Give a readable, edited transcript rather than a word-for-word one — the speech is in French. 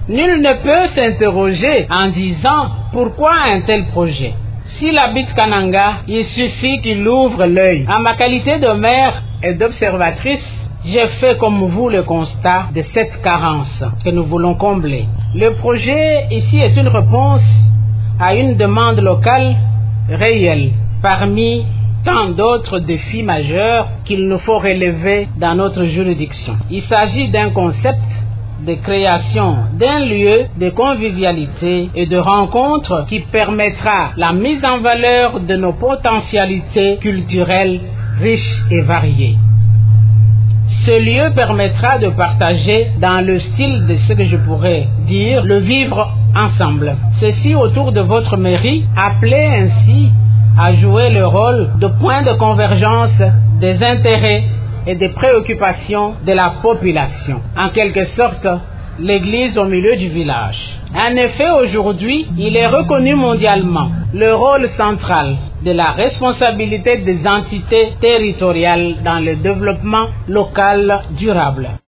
Nul ne peut s'interroger en disant pourquoi un tel projet. S'il habite Kananga, il suffit qu'il ouvre l'œil. En ma qualité de mère et d'observatrice, j'ai fait comme vous le constat de cette carence que nous voulons combler. Le projet ici est une réponse à une demande locale réelle parmi tant d'autres défis majeurs qu'il nous faut relever dans notre juridiction. Il s'agit d'un concept de création d'un lieu de convivialité et de rencontre qui permettra la mise en valeur de nos potentialités culturelles riches et variées. Ce lieu permettra de partager dans le style de ce que je pourrais dire le vivre ensemble. Ceci autour de votre mairie, appelé ainsi à jouer le rôle de point de convergence des intérêts et des préoccupations de la population. En quelque sorte, l'église au milieu du village. En effet, aujourd'hui, il est reconnu mondialement le rôle central de la responsabilité des entités territoriales dans le développement local durable.